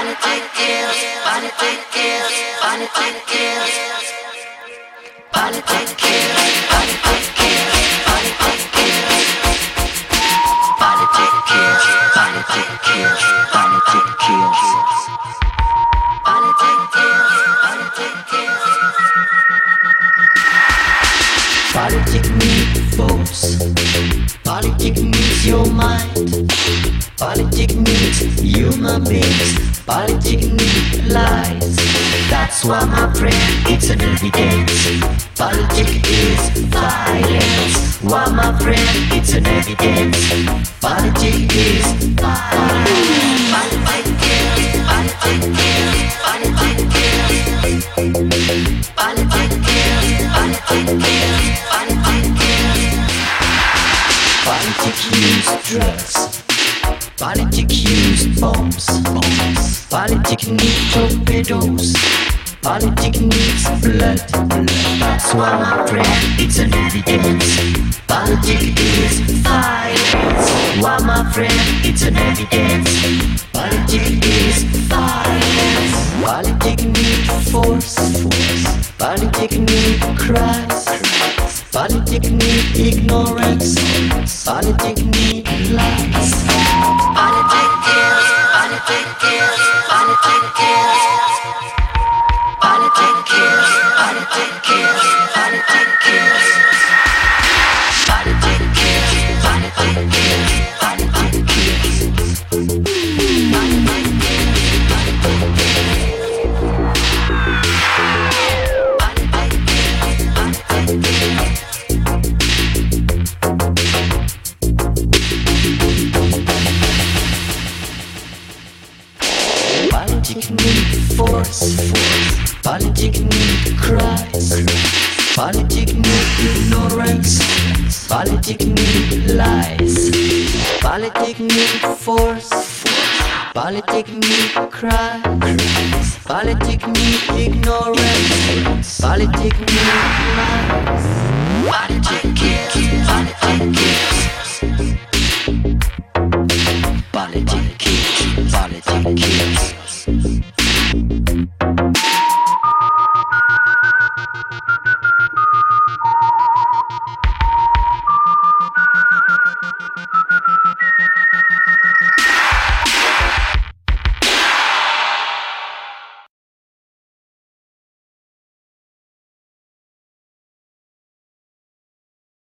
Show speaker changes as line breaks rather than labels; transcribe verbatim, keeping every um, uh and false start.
Politic kills, politic kills, politic kills. Politic kills, politic kills, politic kills. Politic kills, politic kills, politic kills. Politic kills, politic kills. Politic needs votes. Politic needs your mind. Politic needs human beings. Politic needs lies. That's why, my friend, it's an evidence. Politic is violence. Why, my friend, it's an evidence. Politic is violence. Politic kills. Politic kills. Politic kills. Politic kills. Politic kills. Politic kills. Politic use drugs. Politic use bombs. bombs. Politic need torpedoes. Politic needs blood. blood. That's why, my friend, it's an evidence. Politic is violence. Why, my friend, it's an evidence. Politic is violence. Politic need force. force. Politic need cries. Politic need ignorance. Politic need lies. Politic kills. Politic kills. Politic kills. Politic kills. Politic kills. Politic kills. Politic kills. Politic kills. Politic kills. Politic kills. Politic need force, force. Politic need cries. Politic need ignorance. Politic need lies. Politic need force, force. Politic need cries. Politic need ignorance. Politic need lies.